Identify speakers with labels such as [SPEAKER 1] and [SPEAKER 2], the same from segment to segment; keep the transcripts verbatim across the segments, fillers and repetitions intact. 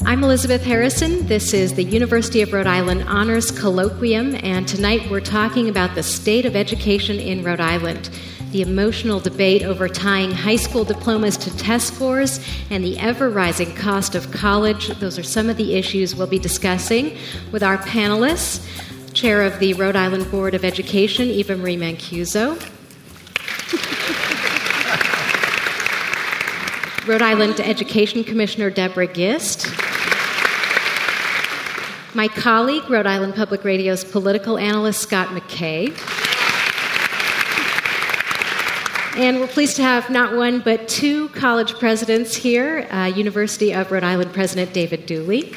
[SPEAKER 1] I'm Elizabeth Harrison. This is the University of Rhode Island Honors Colloquium, and tonight we're talking about the state of education in Rhode Island, the emotional debate over tying high school diplomas to test scores, and the ever-rising cost of college. Those are some of the issues we'll be discussing with our panelists. Chair of the Rhode Island Board of Education, Eva Marie Mancuso. Rhode Island Education Commissioner Deborah Gist. My colleague, Rhode Island Public Radio's political analyst, Scott McKay. And we're pleased to have not one but two college presidents here, uh, University of Rhode Island President David Dooley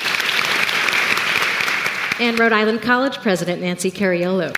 [SPEAKER 1] and Rhode Island College President Nancy Cariolo.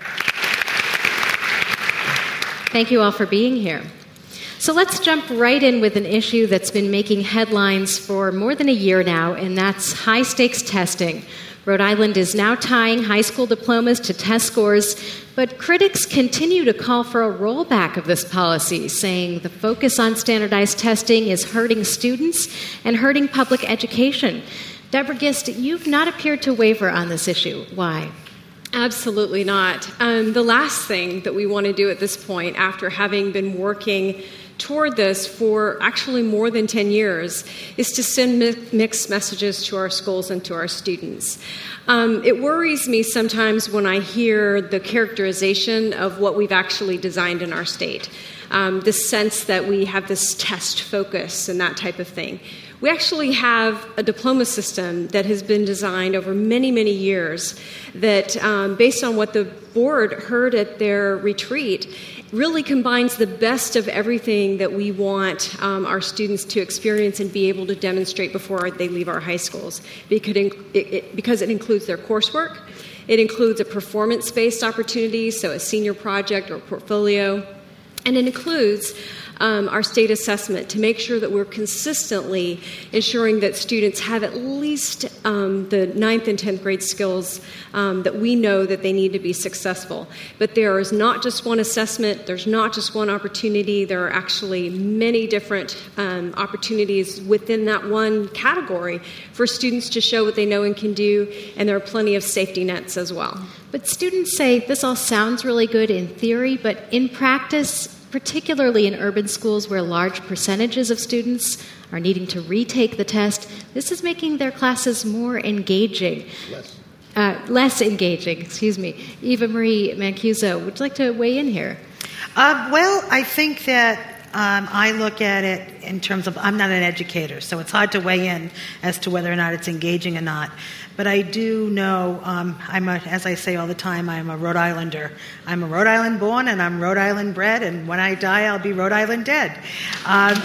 [SPEAKER 1] Thank you all for being here. So let's jump right in with an issue that's been making headlines for more than a year now, and that's high-stakes testing. Rhode Island is now tying high school diplomas to test scores, but critics continue to call for a rollback of this policy, saying the focus on standardized testing is hurting students and hurting public education. Deborah Gist, you've not appeared to waver on this issue. Why?
[SPEAKER 2] Absolutely not. Um, the last thing that we want to do at this point, after having been working toward this for actually more than ten years, is to send mi- mixed messages to our schools and to our students. Um, it worries me sometimes when I hear the characterization of what we've actually designed in our state, um, the sense that we have this test focus and that type of thing. We actually have a diploma system that has been designed over many, many years that, um, based on what the board heard at their retreat, really combines the best of everything that we want um, our students to experience and be able to demonstrate before they leave our high schools. Because it, it, because it includes their coursework, it includes a performance-based opportunity, so a senior project or portfolio, and it includes Um, our state assessment to make sure that we're consistently ensuring that students have at least um, the ninth and tenth grade skills um, that we know that they need to be successful. But there is not just one assessment, there's not just one opportunity, there are actually many different um, opportunities within that one category for students to show what they know and can do, and there are plenty of safety nets as well.
[SPEAKER 1] But students say this all sounds really good in theory, but in practice, particularly in urban schools where large percentages of students are needing to retake the test, this is making their classes more engaging.
[SPEAKER 3] Less.
[SPEAKER 1] Uh, less engaging, excuse me. Eva Marie Mancuso, would you like to weigh in here?
[SPEAKER 4] Uh, well, I think that um, I look at it in terms of, I'm not an educator, so it's hard to weigh in as to whether or not it's engaging or not. But I do know, um, I'm a, as I say all the time, I'm a Rhode Islander. I'm a Rhode Island born and I'm Rhode Island bred, and when I die, I'll be Rhode Island dead. Um,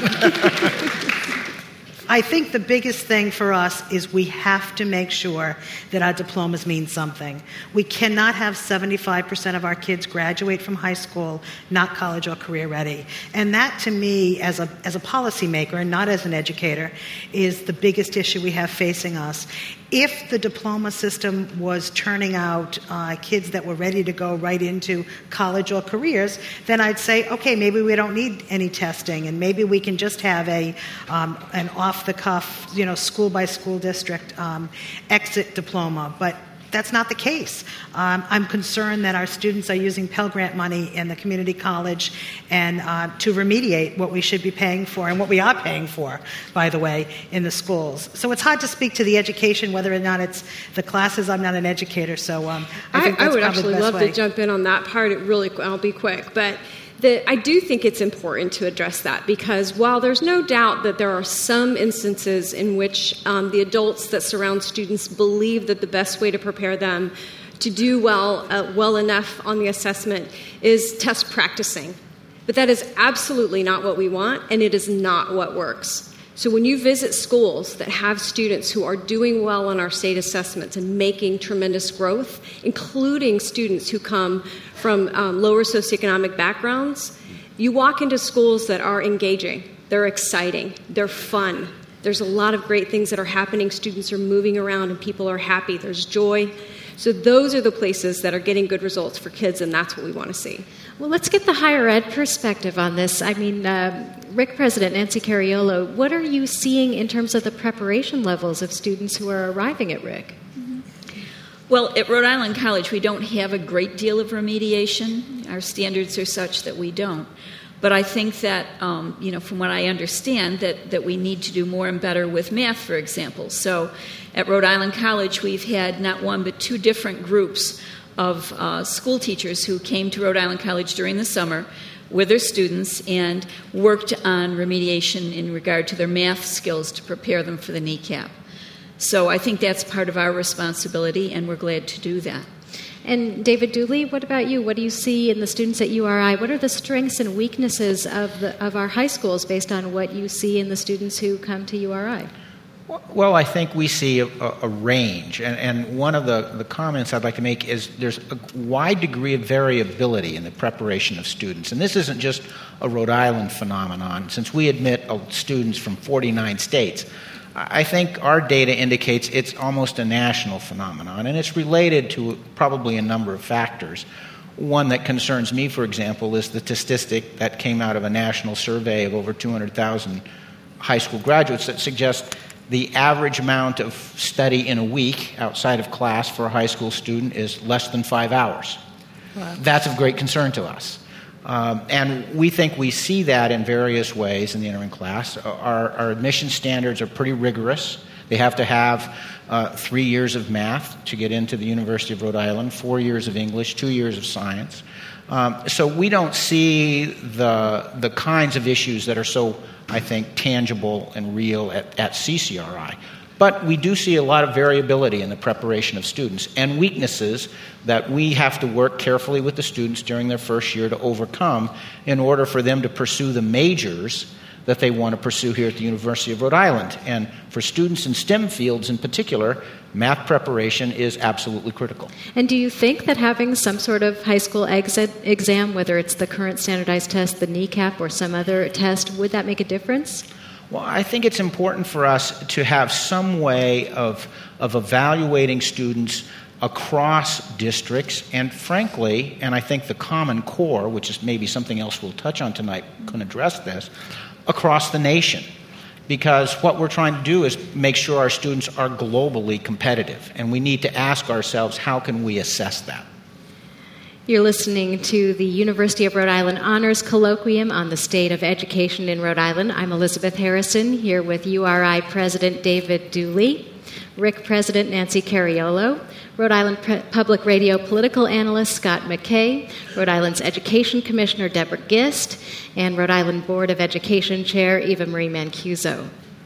[SPEAKER 4] I think the biggest thing for us is we have to make sure that our diplomas mean something. We cannot have seventy-five percent of our kids graduate from high school not college or career ready. And that, to me, as a as a policymaker and not as an educator, is the biggest issue we have facing us. If the diploma system was turning out uh, kids that were ready to go right into college or careers, then I'd say, okay, maybe we don't need any testing, and maybe we can just have a um, an off-the-cuff, you know, school-by-school district um, exit diploma. But that's not the case. Um, I'm concerned that our students are using Pell Grant money in the community college and uh, to remediate what we should be paying for and what we are paying for, by the way, in the schools. So it's hard to speak to the education, whether or not it's the classes. I'm not an educator, so um, I think
[SPEAKER 2] I,
[SPEAKER 4] that's
[SPEAKER 2] I would
[SPEAKER 4] probably
[SPEAKER 2] actually
[SPEAKER 4] the best
[SPEAKER 2] love
[SPEAKER 4] way.
[SPEAKER 2] to jump in on that part. It really, I'll be quick, but. The, I do think it's important to address that because while there's no doubt that there are some instances in which um, the adults that surround students believe that the best way to prepare them to do well, uh, well enough on the assessment is test practicing. But that is absolutely not what we want, and it is not what works. So when you visit schools that have students who are doing well on our state assessments and making tremendous growth, including students who come from um, lower socioeconomic backgrounds, you walk into schools that are engaging, they're exciting, they're fun. There's a lot of great things that are happening. Students are moving around and people are happy. There's joy. So those are the places that are getting good results for kids, and that's what we want to see.
[SPEAKER 1] Well, let's get the higher ed perspective on this. I mean, uh, Rick President, Nancy Cariolo, what are you seeing in terms of the preparation levels of students who are arriving at Rick?
[SPEAKER 3] Mm-hmm. Well, at Rhode Island College, we don't have a great deal of remediation. Our standards are such that we don't. But I think that, um, you know, from what I understand, that, that we need to do more and better with math, for example. So at Rhode Island College, we've had not one but two different groups of uh, school teachers who came to Rhode Island College during the summer with their students and worked on remediation in regard to their math skills to prepare them for the kneecap. So I think that's part of our responsibility, and we're glad to do that.
[SPEAKER 1] And David Dooley, what about you? What do you see in the students at U R I? What are the strengths and weaknesses of the, of our high schools based on what you see in the students who come to U R I?
[SPEAKER 5] Well, I think we see a, a range, and, and one of the, the comments I'd like to make is there's a wide degree of variability in the preparation of students. And this isn't just a Rhode Island phenomenon. Since we admit students from forty-nine states, I think our data indicates it's almost a national phenomenon, and it's related to probably a number of factors. One that concerns me, for example, is the statistic that came out of a national survey of over two hundred thousand high school graduates that suggests the average amount of study in a week outside of class for a high school student is less than five hours. Wow. That's of great concern to us. Um, and we think we see that in various ways in the entering class. Our, our admission standards are pretty rigorous. They have to have uh, three years of math to get into the University of Rhode Island, four years of English, two years of science. Um, so we don't see the the kinds of issues that are so, I think, tangible and real at, at C C R I. But we do see a lot of variability in the preparation of students and weaknesses that we have to work carefully with the students during their first year to overcome in order for them to pursue the majors that they want to pursue here at the University of Rhode Island. And for students in STEM fields in particular, math preparation is absolutely critical.
[SPEAKER 1] And do you think that having some sort of high school exit exam, whether it's the current standardized test, the kneecap, or some other test, would that make a difference?
[SPEAKER 5] Well, I think it's important for us to have some way of, of evaluating students across districts, and frankly, and I think the Common Core, which is maybe something else we'll touch on tonight, can address this, across the nation. Because what we're trying to do is make sure our students are globally competitive, and we need to ask ourselves, how can we assess that?
[SPEAKER 1] You're listening to the University of Rhode Island Honors Colloquium on the State of Education in Rhode Island. I'm Elizabeth Harrison, here with U R I President David Dooley, Rick President Nancy Cariolo, Rhode Island Pre- Public Radio political analyst Scott McKay, Rhode Island's Education Commissioner Deborah Gist, and Rhode Island Board of Education Chair Eva Marie Mancuso.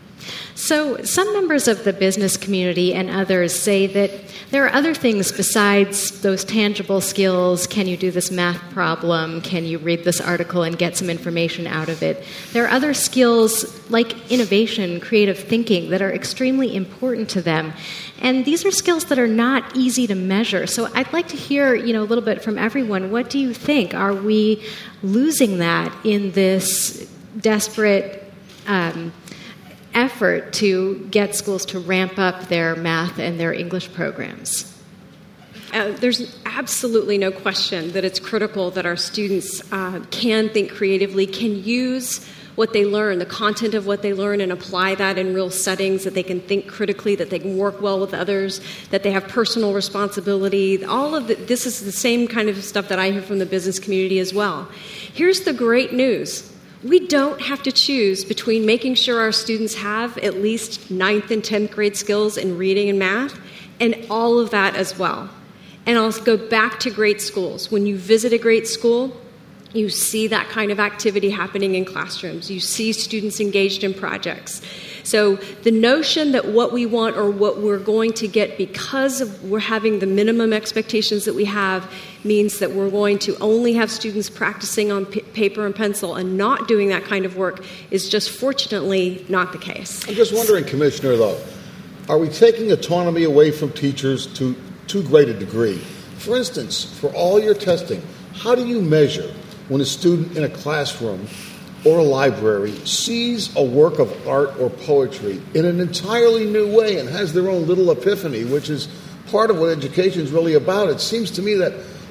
[SPEAKER 1] So some members of the business community and others say that there are other things besides those tangible skills. Can you do this math problem? Can you read this article and get some information out of it? There are other skills like innovation, creative thinking that are extremely important to them. And these are skills that are not easy to measure. So I'd like to hear, you know, a little bit from everyone. What do you think? Are we losing that in this desperate um, effort to get schools to ramp up their math and their English programs?
[SPEAKER 2] Uh, there's absolutely no question that it's critical that our students uh, can think creatively, can use what they learn, the content of what they learn, and apply that in real settings, that they can think critically, that they can work well with others, that they have personal responsibility. All of the, this is the same kind of stuff that I hear from the business community as well. Here's the great news. We don't have to choose between making sure our students have at least ninth and tenth grade skills in reading and math and all of that as well. And I'll go back to great schools. When you visit a great school, you see that kind of activity happening in classrooms. You see students engaged in projects. So the notion that what we want or what we're going to get because of we're having the minimum expectations that we have means that we're going to only have students practicing on p- paper and pencil and not doing that kind of work is just fortunately not the case.
[SPEAKER 6] I'm just wondering, Commissioner, though, are we taking autonomy away from teachers to too great a degree? For instance, for all your testing, how do you measure when a student in a classroom or a library sees a work of art or poetry in an entirely new way and has their own little epiphany, which is part of what education is really about? It seems to me that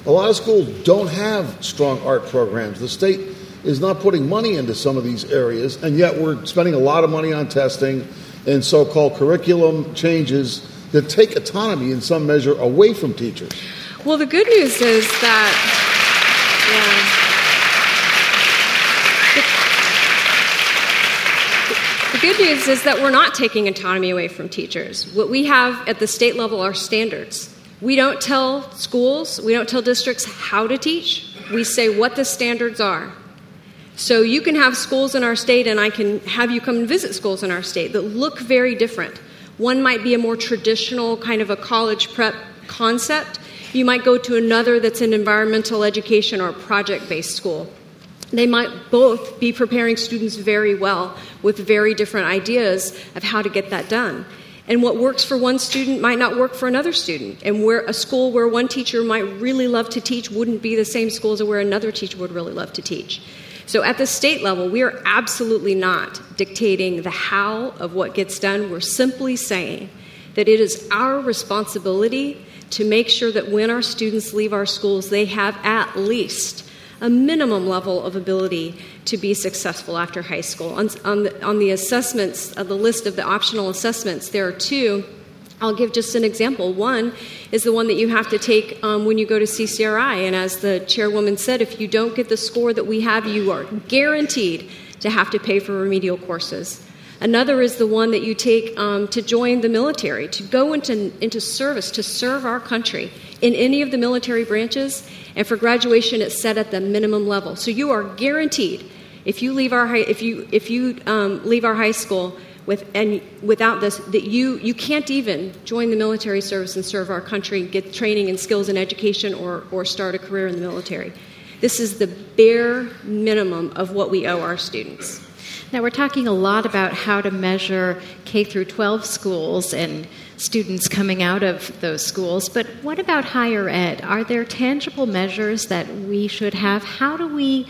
[SPEAKER 6] A lot of schools don't have strong art programs. The state is not putting money into some of these areas, and yet we're spending a lot of money on testing and so-called curriculum changes that take autonomy in some measure away from teachers.
[SPEAKER 2] Well, the good news is that, yeah. The, the good news is that we're not taking autonomy away from teachers. What we have at the state level are standards. We don't tell schools, we don't tell districts how to teach. We say what the standards are. So you can have schools in our state, and I can have you come and visit schools in our state that look very different. One might be a more traditional kind of a college prep concept. You might go to another that's an environmental education or a project-based school. They might both be preparing students very well with very different ideas of how to get that done. And what works for one student might not work for another student. And where a school where one teacher might really love to teach wouldn't be the same school as where another teacher would really love to teach. So at the state level, we are absolutely not dictating the how of what gets done. We're simply saying that it is our responsibility to make sure that when our students leave our schools, they have at least a minimum level of ability to be successful after high school. On, on, the, on the assessments, uh, the list of the optional assessments, there are two. I'll give just an example. One is the one that you have to take um, when you go to C C R I. And as the chairwoman said, if you don't get the score that we have, you are guaranteed to have to pay for remedial courses. Another is the one that you take um, to join the military, to go into, into service, to serve our country in any of the military branches. And for graduation, it's set at the minimum level. So you are guaranteed, if you leave our high, if you if you um, leave our high school with and without this, that you you can't even join the military service and serve our country, get training and skills in education, or or start a career in the military. This is the bare minimum of what we owe our students.
[SPEAKER 1] Now, we're talking a lot about how to measure K through twelve schools and students coming out of those schools, but what about higher ed? Are there tangible measures that we should have? How do we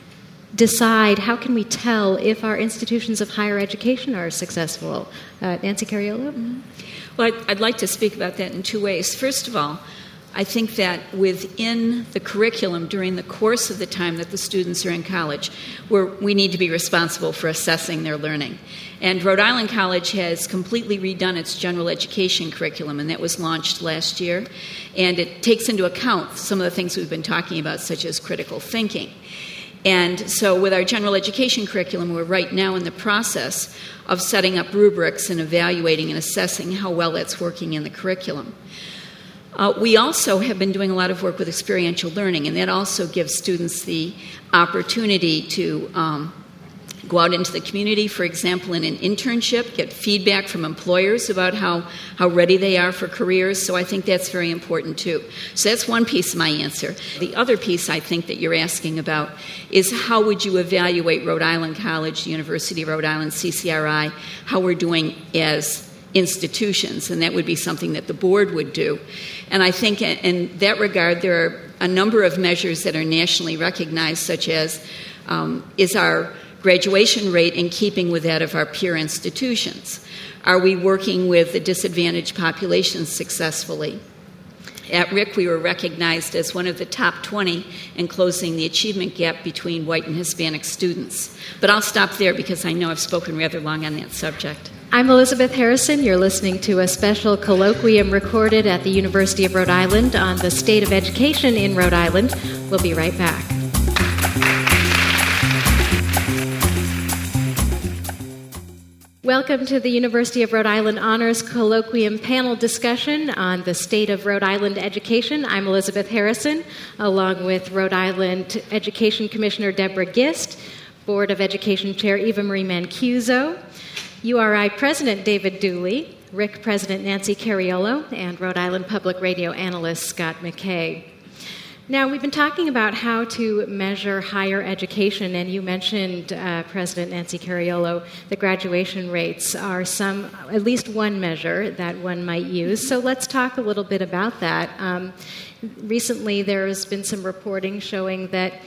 [SPEAKER 1] decide, how can we tell if our institutions of higher education are successful? Uh, Nancy Cariolo? Mm-hmm.
[SPEAKER 3] Well, I'd, I'd like to speak about that in two ways. First of all, I think that within the curriculum during the course of the time that the students are in college, we're, we need to be responsible for assessing their learning. And Rhode Island College has completely redone its general education curriculum, and that was launched last year. And it takes into account some of the things we've been talking about, such as critical thinking. And so with our general education curriculum, we're right now in the process of setting up rubrics and evaluating and assessing how well that's working in the curriculum. Uh, we also have been doing a lot of work with experiential learning, and that also gives students the opportunity to um, go out into the community, for example, in an internship, get feedback from employers about how, how ready they are for careers. So I think that's very important, too. So that's one piece of my answer. The other piece I think that you're asking about is how would you evaluate Rhode Island College, the University of Rhode Island, C C R I, how we're doing as institutions, and that would be something that the board would do. And I think in that regard, there are a number of measures that are nationally recognized, such as um, is our graduation rate in keeping with that of our peer institutions? Are we working with the disadvantaged populations successfully? At R I C, we were recognized as one of the top twenty in closing the achievement gap between white and Hispanic students. But I'll stop there because I know I've spoken rather long on that subject.
[SPEAKER 1] I'm Elizabeth Harrison. You're listening to a special colloquium recorded at the University of Rhode Island on the state of education in Rhode Island. We'll be right back. Welcome to the University of Rhode Island Honors Colloquium panel discussion on the state of Rhode Island education. I'm Elizabeth Harrison, along with Rhode Island Education Commissioner Deborah Gist, Board of Education Chair Eva Marie Mancuso, U R I President David Dooley, R I C President Nancy Cariolo, and Rhode Island Public Radio Analyst Scott McKay. Now, we've been talking about how to measure higher education, and you mentioned, uh, President Nancy Cariolo, the graduation rates are some, at least one measure that one might use. So let's talk a little bit about that. Um, recently, there has been some reporting showing that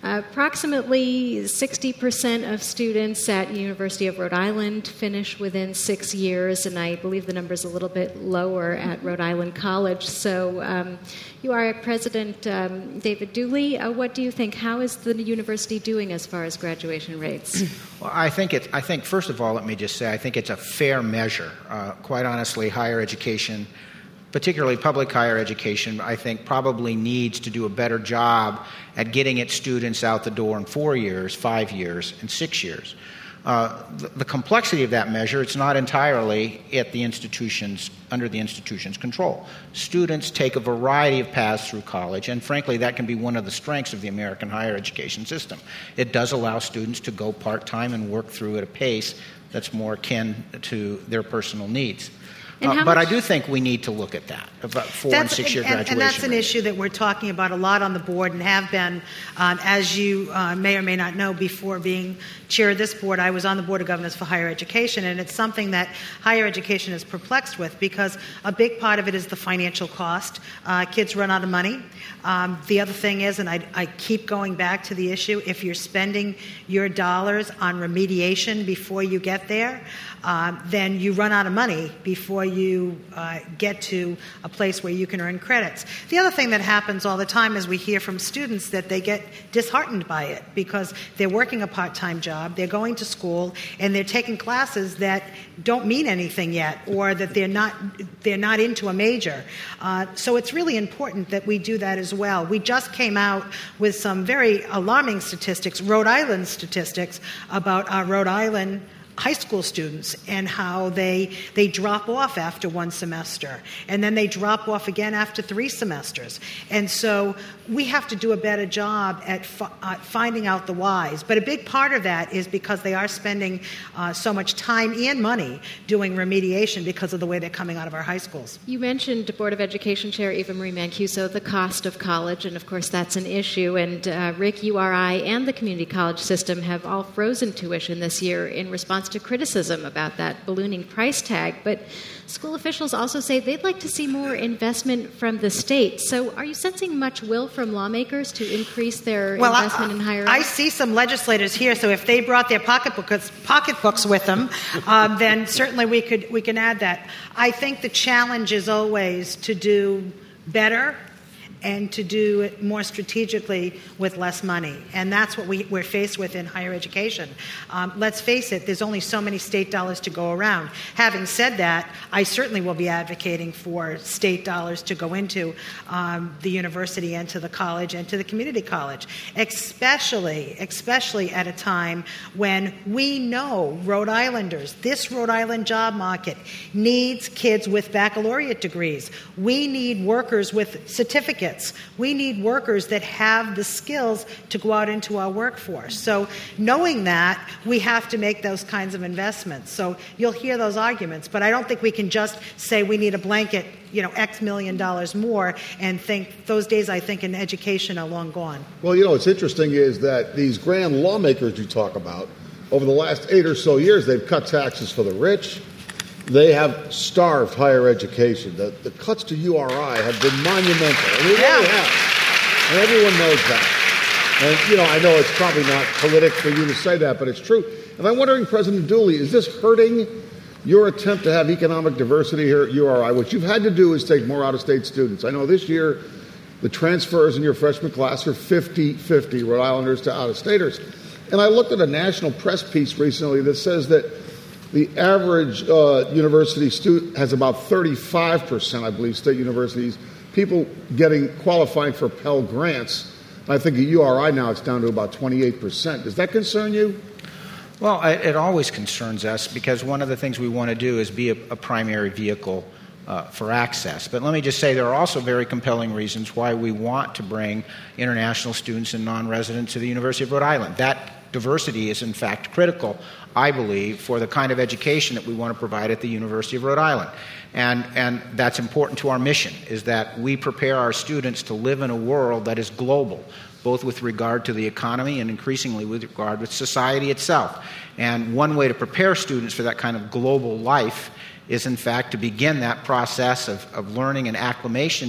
[SPEAKER 1] Uh, approximately sixty percent of students at University of Rhode Island finish within six years, and I believe the number is a little bit lower at Rhode Island College. So um, you are President um, David Dooley. Uh, what do you think? How is the university doing as far as graduation rates?
[SPEAKER 5] Well, I think it's, I think, first of all, let me just say, I think it's a fair measure. Uh, quite honestly, higher education, particularly public higher education, I think probably needs to do a better job at getting its students out the door in four years, five years, and six years. Uh, the, the complexity of that measure, it's not entirely at the institution's, under the institution's control. Students take a variety of paths through college, and frankly, that can be one of the strengths of the American higher education system. It does allow students to go part-time and work through at a pace that's more akin to their personal needs. Uh, but I do think we need to look at that, about four
[SPEAKER 4] that's,
[SPEAKER 5] and six-year
[SPEAKER 4] and,
[SPEAKER 5] graduation
[SPEAKER 4] And that's an
[SPEAKER 5] rate.
[SPEAKER 4] issue that we're talking about a lot on the board and have been. Um, as you uh, may or may not know, before being chair of this board, I was on the Board of Governors for Higher Education, and it's something that higher education is perplexed with because a big part of it is the financial cost. Uh, kids run out of money. Um, the other thing is, and I, I keep going back to the issue, if you're spending your dollars on remediation before you get there, uh, then you run out of money before you uh, get to a place where you can earn credits. The other thing that happens all the time is we hear from students that they get disheartened by it because they're working a part-time job, they're going to school, and they're taking classes that don't mean anything yet, or that they're not they're not into a major. Uh, so it's really important that we do that as well. We just came out with some very alarming statistics, Rhode Island statistics, about our Rhode Island high school students and how they they drop off after one semester, and then they drop off again after three semesters. And so we have to do a better job at fi- uh, finding out the whys. But a big part of that is because they are spending uh, so much time and money doing remediation because of the way they're coming out of our high schools.
[SPEAKER 1] You mentioned Board of Education Chair Eva Marie Mancuso, the cost of college, and of course that's an issue. And uh, Rick, U R I, and the community college system have all frozen tuition this year in response to criticism about that ballooning price tag. But school officials also say they'd like to see more investment from the state. So are you sensing much will from lawmakers to increase their
[SPEAKER 4] well,
[SPEAKER 1] investment
[SPEAKER 4] I,
[SPEAKER 1] in higher ed?
[SPEAKER 4] I see some legislators here, so if they brought their pocketbooks, pocketbooks with them, um, then certainly we could we can add that. I think the challenge is always to do better and to do it more strategically with less money. And that's what we, we're faced with in higher education. Um, let's face it, there's only so many state dollars to go around. Having said that, I certainly will be advocating for state dollars to go into um, the university and to the college and to the community college, especially, especially at a time when we know Rhode Islanders, this Rhode Island job market needs kids with baccalaureate degrees. We need workers with certificates. We need workers that have the skills to go out into our workforce. So knowing that, we have to make those kinds of investments. So you'll hear those arguments, but I don't think we can just say we need a blanket, you know, X million dollars more and think those days, I think, in education are long gone.
[SPEAKER 6] Well, you know, what's interesting is that these grand lawmakers you talk about, over the last eight or so years, they've cut taxes for the rich. They have starved higher education. The, the cuts to U R I have been monumental. And they
[SPEAKER 4] Yeah.
[SPEAKER 6] really have. And everyone knows that. And, you know, I know it's probably not politic for you to say that, but it's true. And I'm wondering, President Dooley, is this hurting your attempt to have economic diversity here at U R I? What you've had to do is take more out-of-state students. I know this year the transfers in your freshman class are fifty-fifty, Rhode Islanders to out-of-staters. And I looked at a national press piece recently that says that the average uh, university student has about thirty-five percent, I believe, state universities, people getting qualifying for Pell Grants. I think at U R I now it's down to about twenty-eight percent. Does that concern you?
[SPEAKER 5] Well, it always concerns us because one of the things we want to do is be a, a primary vehicle uh, for access. But let me just say there are also very compelling reasons why we want to bring international students and non-residents to the University of Rhode Island. That diversity is, in fact, critical, I believe, for the kind of education that we want to provide at the University of Rhode Island. And, and that's important to our mission, is that we prepare our students to live in a world that is global, both with regard to the economy and increasingly with regard to society itself. And one way to prepare students for that kind of global life is, in fact, to begin that process of, of learning and acclimation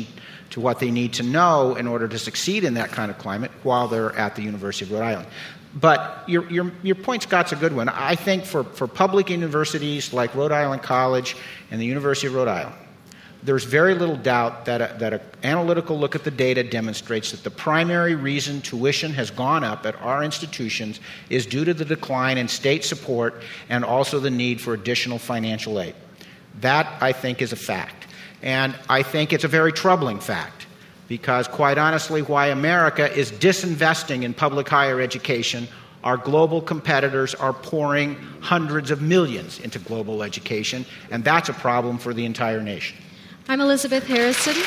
[SPEAKER 5] to what they need to know in order to succeed in that kind of climate while they're at the University of Rhode Island. But your, your, your point, Scott's a good one. I think for, for public universities like Rhode Island College and the University of Rhode Island, there's very little doubt that a, that an analytical look at the data demonstrates that the primary reason tuition has gone up at our institutions is due to the decline in state support and also the need for additional financial aid. That, I think, is a fact. And I think it's a very troubling fact because, quite honestly, why America is disinvesting in public higher education, our global competitors are pouring hundreds of millions into global education, and that's a problem for the entire nation.
[SPEAKER 1] I'm Elizabeth Harrison.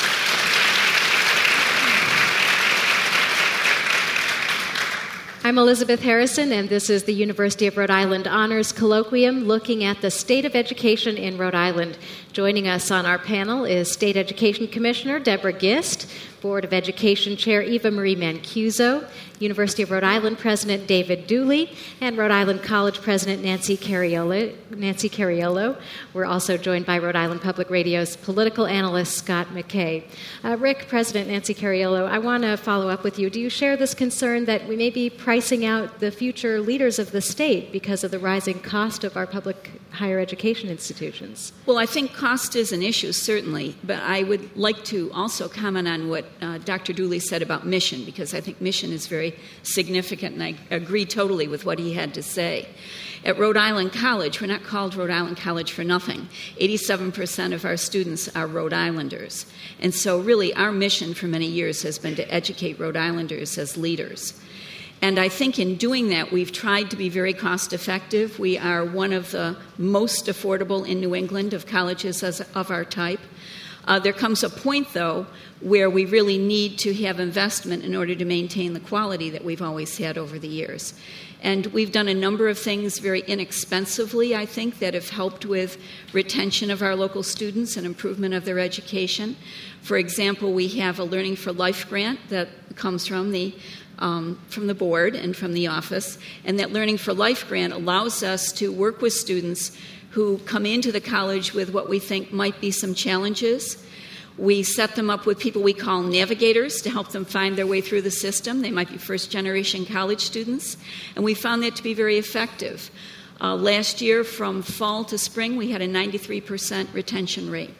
[SPEAKER 1] I'm Elizabeth Harrison, and this is the University of Rhode Island Honors Colloquium looking at the state of education in Rhode Island. Joining us on our panel is State Education Commissioner Deborah Gist, Board of Education Chair Eva Marie Mancuso, University of Rhode Island President David Dooley, and Rhode Island College President Nancy Cariolo. Nancy Cariolo. We're also joined by Rhode Island Public Radio's political analyst Scott McKay. Uh, Rick, President Nancy Cariolo, I want to follow up with you. Do you share this concern that we may be pricing out the future leaders of the state because of the rising cost of our public higher education institutions?
[SPEAKER 3] Well, I think cost is an issue, certainly, but I would like to also comment on what uh, Doctor Dooley said about mission, because I think mission is very significant, and I agree totally with what he had to say. At Rhode Island College, we're not called Rhode Island College for nothing. eighty-seven percent of our students are Rhode Islanders. And so really our mission for many years has been to educate Rhode Islanders as leaders. And I think in doing that, we've tried to be very cost effective. We are one of the most affordable in New England of colleges as, of our type. Uh, there comes a point, though, where we really need to have investment in order to maintain the quality that we've always had over the years. And we've done a number of things very inexpensively, I think, that have helped with retention of our local students and improvement of their education. For example, we have a Learning for Life grant that comes from the Um, from the board and from the office, and that Learning for Life grant allows us to work with students who come into the college with what we think might be some challenges. We set them up with people we call navigators to help them find their way through the system. They might be first-generation college students, and we found that to be very effective. Uh, last year, from fall to spring, we had a ninety-three percent retention rate.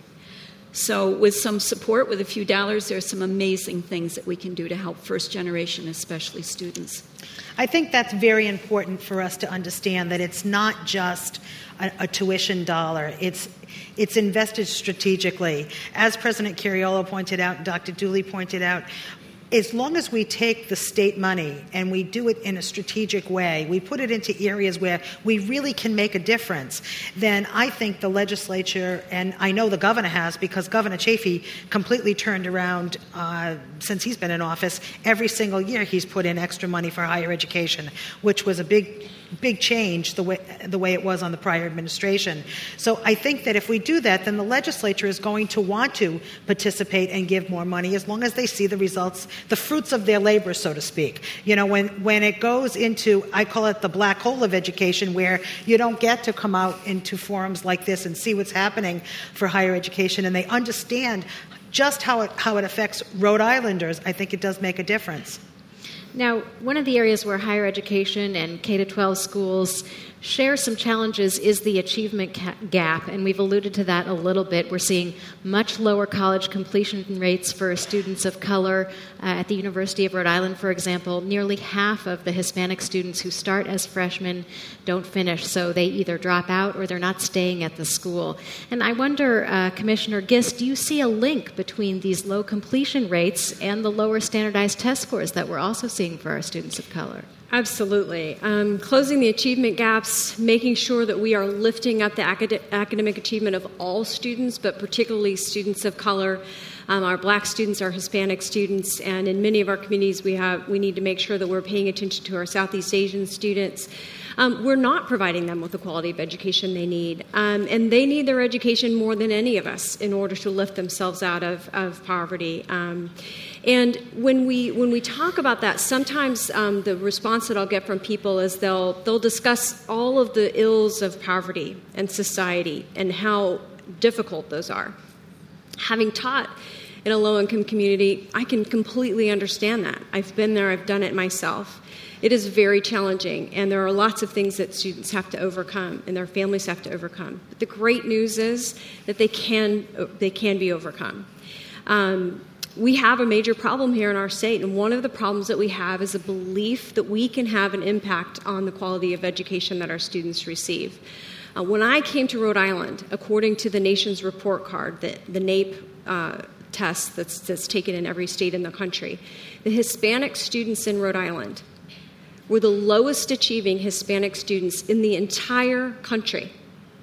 [SPEAKER 3] So with some support, with a few dollars, there are some amazing things that we can do to help first generation, especially students.
[SPEAKER 4] I think that's very important for us to understand that it's not just a, a tuition dollar. It's it's invested strategically. As President Cariolo pointed out, Doctor Dooley pointed out, as long as we take the state money and we do it in a strategic way, we put it into areas where we really can make a difference, then I think the legislature, and I know the governor has, because Governor Chafee completely turned around uh, since he's been in office. Every single year he's put in extra money for higher education, which was a big big change the way the way it was on the prior administration. So I think that if we do that, then the legislature is going to want to participate and give more money as long as they see the results, the fruits of their labor, so to speak. You know, when, when it goes into, I call it the black hole of education, where you don't get to come out into forums like this and see what's happening for higher education, and they understand just how it, how it affects Rhode Islanders, I think it does make a difference.
[SPEAKER 1] Now, one of the areas where higher education and K through twelve schools share some challenges is the achievement ca- gap, and we've alluded to that a little bit. We're seeing much lower college completion rates for students of color. Uh, at the University of Rhode Island, for example, nearly half of the Hispanic students who start as freshmen don't finish, so they either drop out or they're not staying at the school. And I wonder, uh, Commissioner Gist, do you see a link between these low completion rates and the lower standardized test scores that we're also seeing for our students of color?
[SPEAKER 2] Absolutely. Um, closing the achievement gaps, making sure that we are lifting up the acad- academic achievement of all students, but particularly students of color, um, our black students, our Hispanic students, and in many of our communities we have we need to make sure that we're paying attention to our Southeast Asian students. Um, we're not providing them with the quality of education they need, um, and they need their education more than any of us in order to lift themselves out of, of poverty. Um, and when we when we talk about that, sometimes um, the response that I'll get from people is they'll they'll discuss all of the ills of poverty and society and how difficult those are. Having taught in a low-income community, I can completely understand that. I've been there. I've done it myself. It is very challenging, and there are lots of things that students have to overcome and their families have to overcome. But the great news is that they can they can be overcome. Um, we have a major problem here in our state, and one of the problems that we have is a belief that we can have an impact on the quality of education that our students receive. Uh, when I came to Rhode Island, according to the nation's report card, the, the NAEP uh, test that's, that's taken in every state in the country, the Hispanic students in Rhode Island were the lowest achieving Hispanic students in the entire country.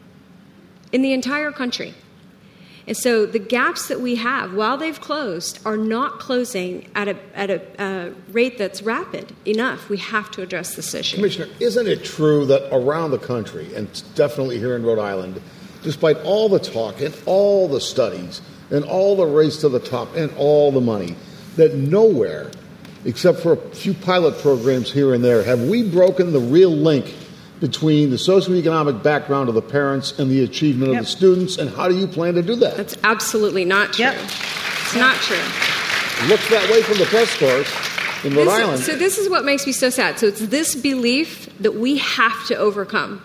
[SPEAKER 2] In the entire country. And so the gaps that we have, while they've closed, are not closing at a at a uh, rate that's rapid enough. We have to address this issue.
[SPEAKER 6] Commissioner, isn't it true that around the country, and definitely here in Rhode Island, despite all the talk and all the studies and all the race to the top and all the money, that nowhere, except for a few pilot programs here and there, have we broken the real link between the socioeconomic background of the parents and the achievement
[SPEAKER 4] Yep.
[SPEAKER 6] of the students, and how do you plan to do that?
[SPEAKER 2] That's absolutely not true.
[SPEAKER 4] Yep.
[SPEAKER 2] It's not true.
[SPEAKER 6] It looks that way from the press scores in Rhode
[SPEAKER 2] This-
[SPEAKER 6] Island.
[SPEAKER 2] So this is what makes me so sad. So it's this belief that we have to overcome.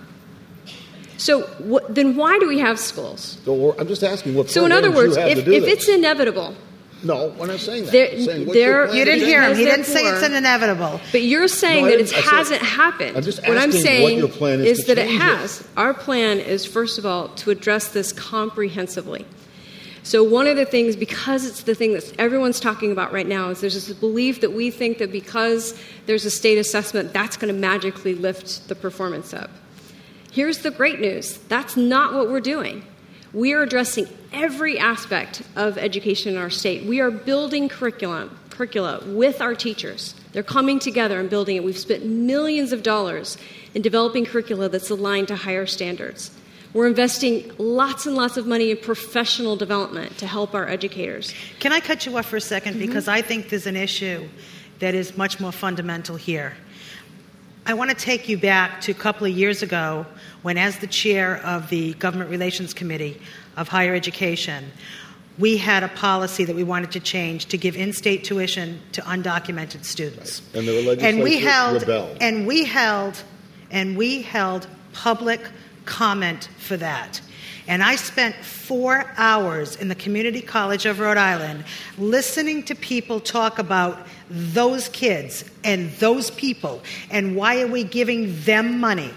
[SPEAKER 2] So wh- then why do we have schools?
[SPEAKER 6] So we're- I'm just asking what
[SPEAKER 2] So in
[SPEAKER 6] programs
[SPEAKER 2] other words,
[SPEAKER 6] you have
[SPEAKER 2] if,
[SPEAKER 6] to do
[SPEAKER 2] if
[SPEAKER 6] this.
[SPEAKER 2] it's inevitable,
[SPEAKER 6] No, we're not saying that.
[SPEAKER 2] There-
[SPEAKER 6] I'm saying, what's
[SPEAKER 2] there-
[SPEAKER 6] your plan
[SPEAKER 4] You
[SPEAKER 6] to
[SPEAKER 4] didn't
[SPEAKER 6] do
[SPEAKER 4] hear
[SPEAKER 6] that?
[SPEAKER 4] him. He
[SPEAKER 2] As
[SPEAKER 4] didn't say it's
[SPEAKER 2] therefore-
[SPEAKER 4] inevitable.
[SPEAKER 2] but you're saying
[SPEAKER 6] No, I
[SPEAKER 2] that it
[SPEAKER 6] didn't- I said-
[SPEAKER 2] hasn't happened.
[SPEAKER 6] I'm just
[SPEAKER 2] what I'm
[SPEAKER 6] asking what
[SPEAKER 2] saying
[SPEAKER 6] your plan is to
[SPEAKER 2] that it
[SPEAKER 6] change it.
[SPEAKER 2] has. Our plan is, first of all, to address this comprehensively. So one of the things, because it's the thing that everyone's talking about right now, is there's this belief that we think that because there's a state assessment, that's going to magically lift the performance up. Here's the great news. That's not what we're doing. We are addressing every aspect of education in our state. We are building curriculum, curricula with our teachers. They're coming together and building it. We've spent millions of dollars in developing curricula that's aligned to higher standards. We're investing lots and lots of money in professional development to help our educators.
[SPEAKER 4] Can I cut you off for a second? Because I think there's an issue that is much more fundamental here. I want to take you back to a couple of years ago when, as the chair of the Government Relations Committee of Higher Education, we had a policy that we wanted to change to give in-state tuition to undocumented students.
[SPEAKER 6] And the legislature
[SPEAKER 4] and we held,
[SPEAKER 6] rebelled.
[SPEAKER 4] And we held, and we held public comment for that. And I spent four hours in the Community College of Rhode Island listening to people talk about those kids and those people and why are we giving them money.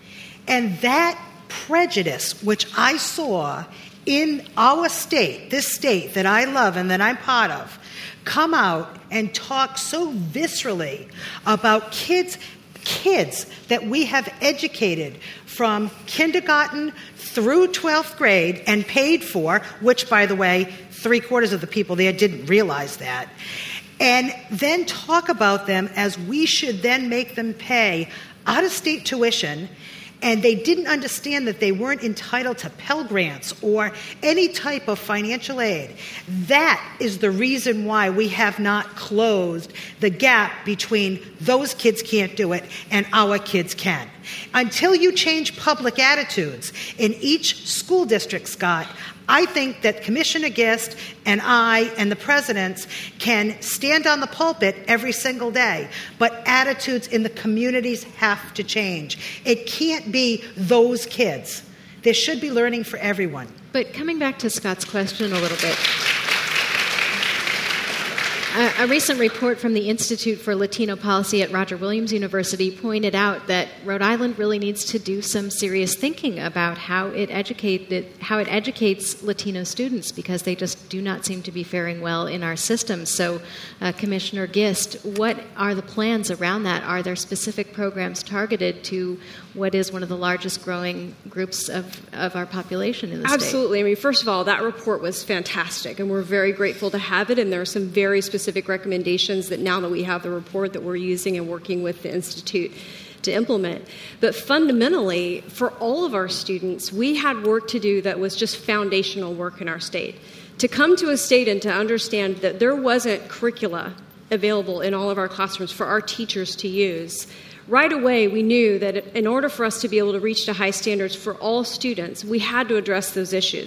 [SPEAKER 4] And that prejudice, which I saw in our state, this state that I love and that I'm part of, come out and talk so viscerally about kids kids that we have educated from kindergarten through twelfth grade and paid for, which, by the way, three quarters of the people there didn't realize that, and then talk about them as we should then make them pay out-of-state tuition, and they didn't understand that they weren't entitled to Pell Grants or any type of financial aid. That is the reason why we have not closed the gap between those kids can't do it and our kids can. Until you change public attitudes in each school district, Scott, I think that Commissioner Gist and I and the presidents can stand on the pulpit every single day, but attitudes in the communities have to change. It can't be those kids. There should be learning for everyone.
[SPEAKER 1] But coming back to Scott's question a little bit, a, a recent report from the Institute for Latino Policy at Roger Williams University pointed out that Rhode Island really needs to do some serious thinking about how it educated, how it educates Latino students, because they just do not seem to be faring well in our system. So, uh, Commissioner Gist, what are the plans around that? Are there specific programs targeted to what is one of the largest growing groups of, of our population in the state?
[SPEAKER 2] Absolutely. I mean, first of all, that report was fantastic, and we're very grateful to have it, and there are some very specific recommendations that now that we have the report that we're using and working with the Institute to implement. But fundamentally, for all of our students, we had work to do that was just foundational work in our state. To come to a state and to understand that there wasn't curricula available in all of our classrooms for our teachers to use, right away we knew that in order for us to be able to reach to high standards for all students, we had to address those issues.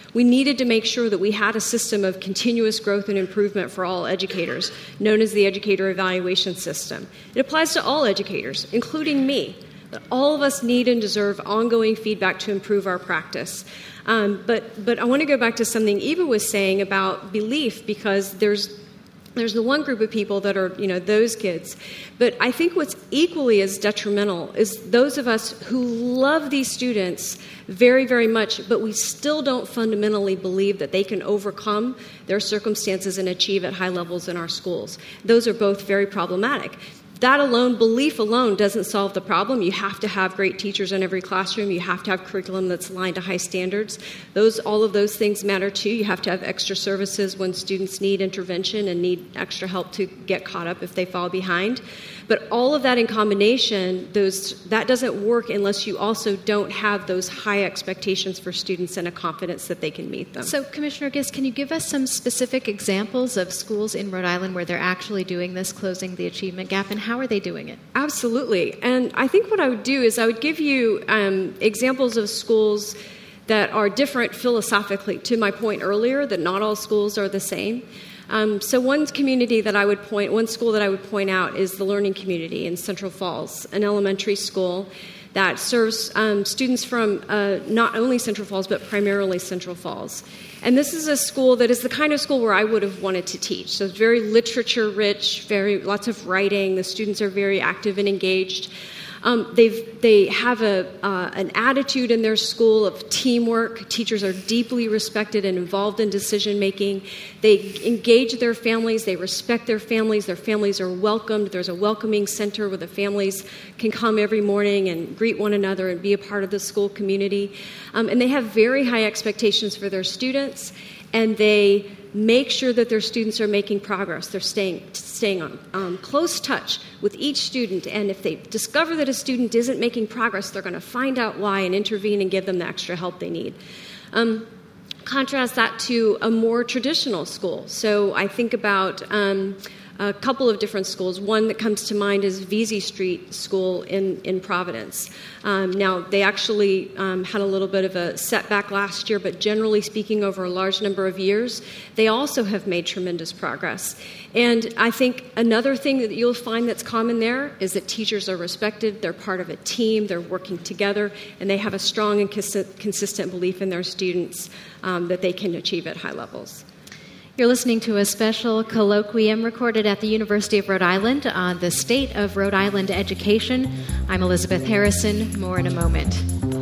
[SPEAKER 2] We needed to make sure that we had a system of continuous growth and improvement for all educators, known as the Educator Evaluation System. It applies to all educators, including me. But all of us need and deserve ongoing feedback to improve our practice. Um, but, but I want to go back to something Eva was saying about belief, because there's There's the one group of people that are, you know, those kids. But I think what's equally as detrimental is those of us who love these students very, very much, but we still don't fundamentally believe that they can overcome their circumstances and achieve at high levels in our schools. Those are both very problematic. That alone, belief alone, doesn't solve the problem. You have to have great teachers in every classroom. You have to have curriculum that's aligned to high standards. Those, all of those things matter too. You have to have extra services when students need intervention and need extra help to get caught up if they fall behind. But all of that in combination, those that doesn't work unless you also don't have those high expectations for students and a confidence that they can meet them.
[SPEAKER 1] So, Commissioner Gist, can you give us some specific examples of schools in Rhode Island where they're actually doing this, closing the achievement gap, and how are they doing it?
[SPEAKER 2] Absolutely. And I think what I would do is I would give you um, examples of schools that are different philosophically, to my point earlier that not all schools are the same. Um, so one community that I would point, one school that I would point out is the Learning Community in Central Falls, an elementary school that serves um, students from uh, not only Central Falls, but primarily Central Falls. And this is a school that is the kind of school where I would have wanted to teach. So it's very literature-rich, very lots of writing. The students are very active and engaged. Um, they've, they have a, uh, an attitude in their school of teamwork. Teachers are deeply respected and involved in decision-making. They engage their families. They respect their families. Their families are welcomed. There's a welcoming center where the families can come every morning and greet one another and be a part of the school community. Um, and they have very high expectations for their students, and they make sure that their students are making progress. They're staying staying on um, close touch with each student, and if they discover that a student isn't making progress, they're going to find out why and intervene and give them the extra help they need. Um, contrast that to a more traditional school. So I think about um, a couple of different schools. One that comes to mind is Vesey Street School in, in Providence. Um, now, they actually um, had a little bit of a setback last year, but generally speaking, over a large number of years, they also have made tremendous progress. And I think another thing that you'll find that's common there is that teachers are respected, they're part of a team, they're working together, and they have a strong and cons- consistent belief in their students um, that they can achieve at high levels.
[SPEAKER 1] You're listening to a special colloquium recorded at the University of Rhode Island on the state of Rhode Island education. I'm Elizabeth Harrison. More in a moment.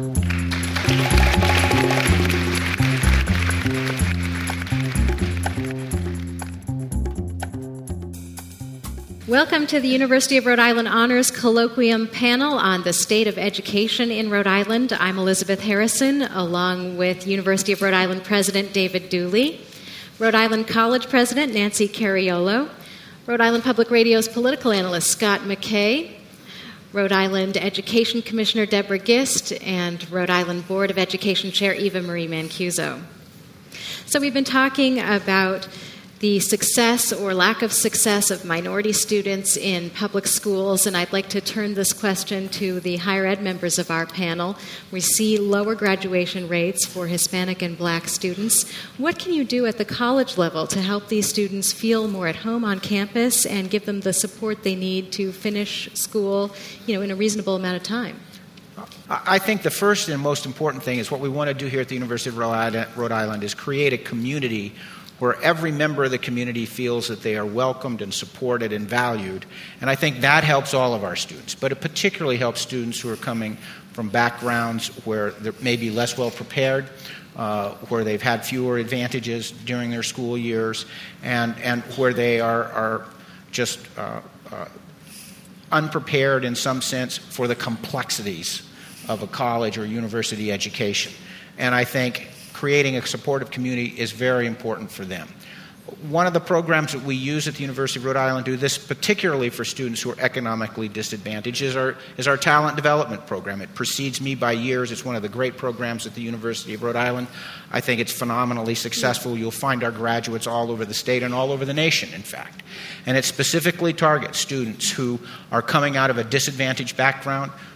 [SPEAKER 1] Welcome to the University of Rhode Island Honors Colloquium panel on the state of education in Rhode Island. I'm Elizabeth Harrison, along with University of Rhode Island President David Dooley, Rhode Island College President Nancy Cariolo, Rhode Island Public Radio's political analyst Scott McKay, Rhode Island Education Commissioner Deborah Gist, and Rhode Island Board of Education Chair Eva Marie Mancuso. So we've been talking about the success or lack of success of minority students in public schools, and I'd like to turn this question to the higher ed members of our panel. We see lower graduation rates for Hispanic and Black students. What can you do at the college level to help these students feel more at home on campus and give them the support they need to finish school, you know, in a reasonable amount of time?
[SPEAKER 5] I think the first and most important thing is what we want to do here at the University of Rhode Island is create a community where every member of the community feels that they are welcomed and supported and valued. And I think that helps all of our students. But it particularly helps students who are coming from backgrounds where they're maybe less well prepared, uh, where they've had fewer advantages during their school years, and, and where they are, are just uh, uh, unprepared in some sense for the complexities of a college or university education. And I think creating a supportive community is very important for them. One of the programs that we use at the University of Rhode Island, do this particularly for students who are economically disadvantaged, is our, is our talent development program. It precedes me by years. It's one of the great programs at the University of Rhode Island. I think it's phenomenally successful. You'll find our graduates all over the state and all over the nation, in fact. And it specifically targets students who are coming out of a disadvantaged background,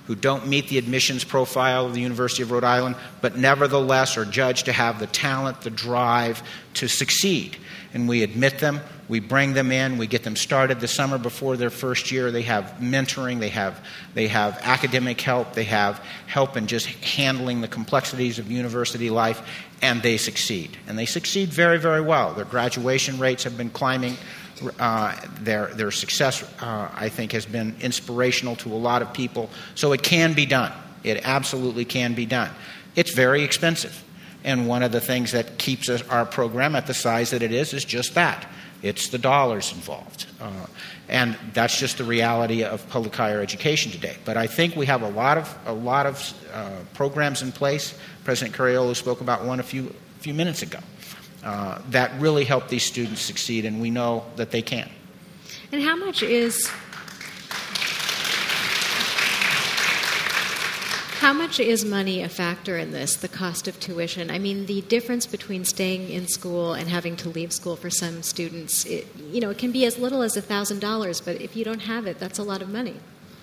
[SPEAKER 5] who don't meet the admissions profile of the University of Rhode Island, but nevertheless are judged to have the talent, the drive to succeed. And we admit them, we bring them in, we get them started the summer before their first year. They have mentoring, they have they have academic help, they have help in just handling the complexities of university life, and they succeed. And they succeed very, very well. Their graduation rates have been climbing. Uh, their their success, uh, I think, has been inspirational to a lot of people. So it can be done. It absolutely can be done. It's very expensive. And one of the things that keeps us, our program at the size that it is is just that. It's the dollars involved. Uh, and that's just the reality of public higher education today. But I think we have a lot of a lot of uh, programs in place. President Cariolo spoke about one a few few minutes ago uh, that really help these students succeed, and we know that they can.
[SPEAKER 1] And how much is How much is money a factor in this, the cost of tuition? I mean, the difference between staying in school and having to leave school for some students, it, you know, it can be as little as one thousand dollars, but if you don't have it, that's a lot of money.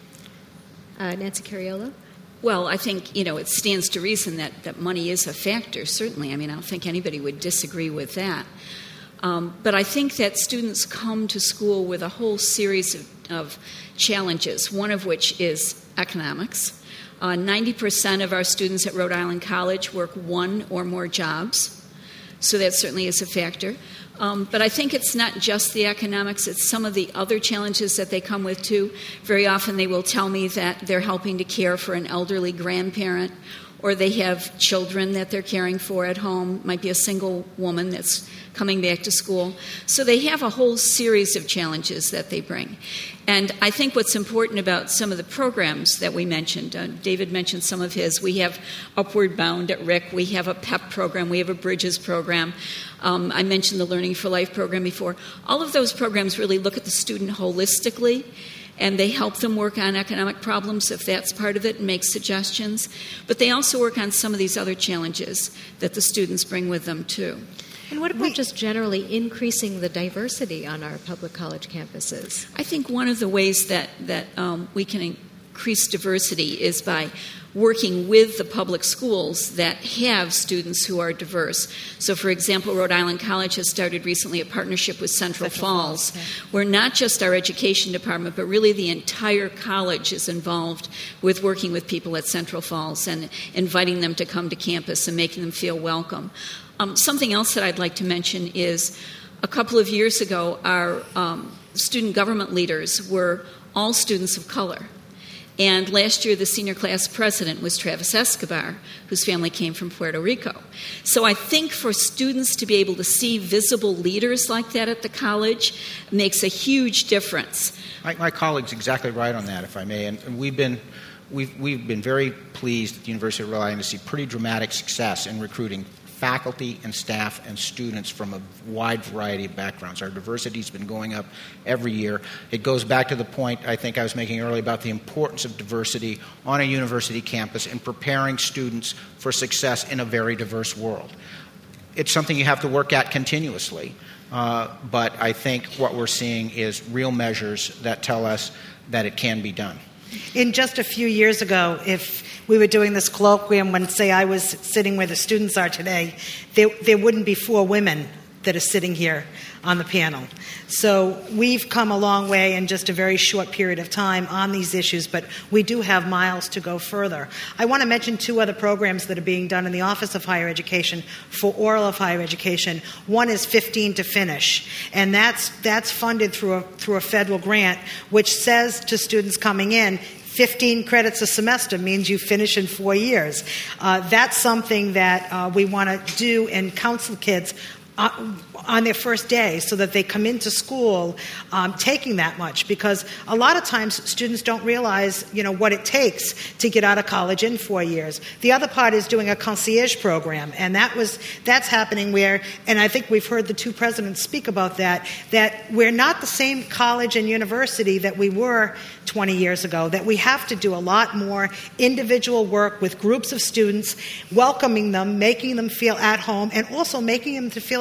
[SPEAKER 1] Uh, Nancy Cariolo?
[SPEAKER 3] Well, I think, you know, it stands to reason that, that money is a factor, certainly. I mean, I don't think anybody would disagree with that. Um, but I think that students come to school with a whole series of, of challenges, one of which is economics. Uh, ninety percent of our students at Rhode Island College work one or more jobs, so that certainly is a factor. Um, but I think it's not just the economics, it's some of the other challenges that they come with, too. Very often they will tell me that they're helping to care for an elderly grandparent, or they have children that they're caring for at home, might be a single woman that's coming back to school. So they have a whole series of challenges that they bring. And I think what's important about some of the programs that we mentioned, uh, David mentioned some of his. We have Upward Bound at R I C. We have a PEP program. We have a Bridges program. Um, I mentioned the Learning for Life program before. All of those programs really look at the student holistically, and they help them work on economic problems if that's part of it and make suggestions. But they also work on some of these other challenges that the students bring with them, too.
[SPEAKER 1] And what about just generally increasing the diversity on our public college campuses?
[SPEAKER 3] I think one of the ways that, that um, we can increase diversity is by working with the public schools that have students who are diverse. So, for example, Rhode Island College has started recently a partnership with Central, Central Falls, Falls yeah. where not just our education department, but really the entire college is involved with working with people at Central Falls and inviting them to come to campus and making them feel welcome. Um, something else that I'd like to mention is a couple of years ago, our um, student government leaders were all students of color. And last year, the senior class president was Travis Escobar, whose family came from Puerto Rico. So I think for students to be able to see visible leaders like that at the college makes a huge difference.
[SPEAKER 5] My, my colleague's exactly right on that, if I may. And, and we've been we've we've been very pleased at the University of Rhode Island to see pretty dramatic success in recruiting faculty and staff and students from a wide variety of backgrounds. Our diversity has been going up every year. It goes back to the point I think I was making earlier about the importance of diversity on a university campus in preparing students for success in a very diverse world. It's something you have to work at continuously, uh, but I think what we're seeing is real measures that tell us that it can be done.
[SPEAKER 4] In just a few years ago, if we were doing this colloquium when, say, I was sitting where the students are today, there, there wouldn't be four women that are sitting here on the panel. So we've come a long way in just a very short period of time on these issues, but we do have miles to go further. I want to mention two other programs that are being done in the Office of Higher Education for Oral of Higher Education. One is fifteen to Finish, and that's that's funded through a, through a federal grant, which says to students coming in, fifteen credits a semester means you finish in four years. Uh, that's something that uh, we want to do and counsel kids Uh, on their first day so that they come into school um, taking that much, because a lot of times students don't realize, you know, what it takes to get out of college in four years. The other part is doing a concierge program, and that was that's happening where, and I think we've heard the two presidents speak about that, that we're not the same college and university that we were twenty years ago, that we have to do a lot more individual work with groups of students, welcoming them, making them feel at home, and also making them to feel like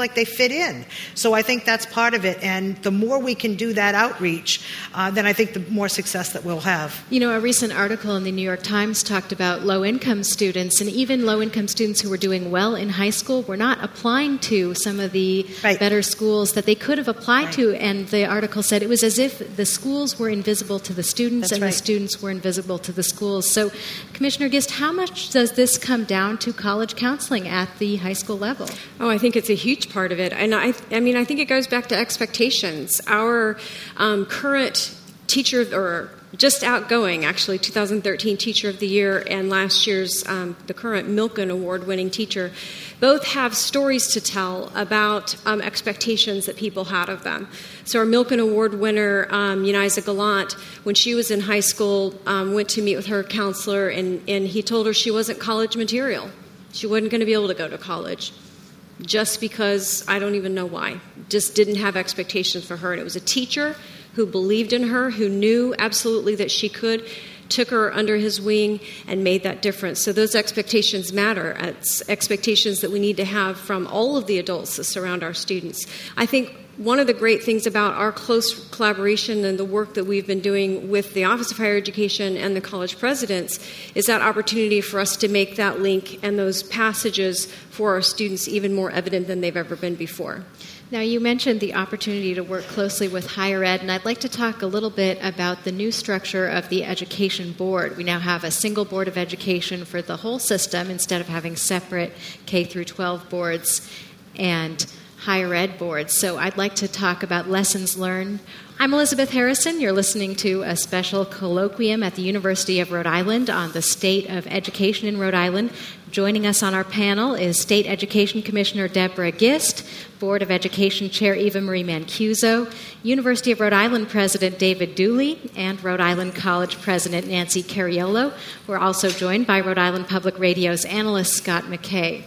[SPEAKER 4] like they fit in. So I think that's part of it. And the more we can do that outreach, uh, then I think the more success that we'll have.
[SPEAKER 1] You know, a recent article in the New York Times talked about low-income students, and even low-income students who were doing well in high school were not applying to some of the
[SPEAKER 4] right.
[SPEAKER 1] better schools that they could have applied
[SPEAKER 4] right.
[SPEAKER 1] to. And the article said it was as if the schools were invisible to the students
[SPEAKER 4] That's
[SPEAKER 1] and
[SPEAKER 4] right.
[SPEAKER 1] the students were invisible to the schools. So, Commissioner Gist, how much does this come down to college counseling at the high school level?
[SPEAKER 2] Oh, I think it's a huge part of it. And I, I mean, I think it goes back to expectations. Our um, current teacher, or just outgoing, actually, two thousand thirteen Teacher of the Year and last year's, um, the current Milken Award-winning teacher, both have stories to tell about um, expectations that people had of them. So our Milken Award winner, um, Uniza Gallant, when she was in high school, um, went to meet with her counselor, and, and he told her she wasn't college material. She wasn't going to be able to go to college. Just because, I don't even know why, just didn't have expectations for her. And it was a teacher who believed in her, who knew absolutely that she could, took her under his wing and made that difference. So those expectations matter. It's expectations that we need to have from all of the adults that surround our students. I think one of the great things about our close collaboration and the work that we've been doing with the Office of Higher Education and the college presidents is that opportunity for us to make that link and those passages for our students even more evident than they've ever been before.
[SPEAKER 1] Now, you mentioned the opportunity to work closely with higher ed, and I'd like to talk a little bit about the new structure of the Education Board. We now have a single Board of Education for the whole system instead of having separate K through twelve boards and higher ed boards. So I'd like to talk about lessons learned. I'm Elizabeth Harrison. You're listening to a special colloquium at the University of Rhode Island on the state of education in Rhode Island. Joining us on our panel is State Education Commissioner Deborah Gist, Board of Education Chair Eva Marie Mancuso, University of Rhode Island President David Dooley, and Rhode Island College President Nancy Cariolo. We're also joined by Rhode Island Public Radio's analyst Scott McKay.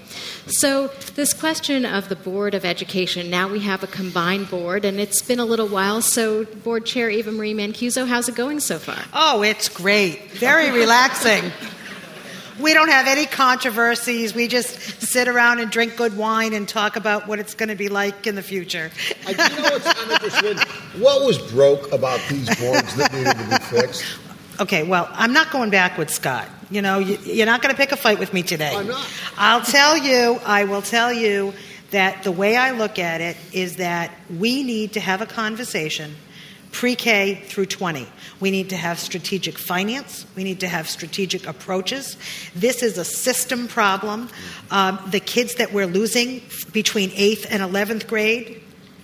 [SPEAKER 1] So this question of the Board of Education, now we have a combined board, and it's been a little while. So Board Chair Eva Marie Mancuso, how's it going so far?
[SPEAKER 4] Oh, it's great. Very relaxing. We don't have any controversies. We just sit around and drink good wine and talk about what it's going to be like in the future.
[SPEAKER 6] I, you know what's I'm interested? What was broke about these boards that needed to be fixed?
[SPEAKER 4] Okay, well, I'm not going back with Scott. You know, you, you're not going to pick a fight with me today.
[SPEAKER 6] I'm not.
[SPEAKER 4] I'll tell you, I will tell you that the way I look at it is that we need to have a conversation pre-K through twenty. We need to have strategic finance. We need to have strategic approaches. This is a system problem. Um, the kids that we're losing between eighth and eleventh grade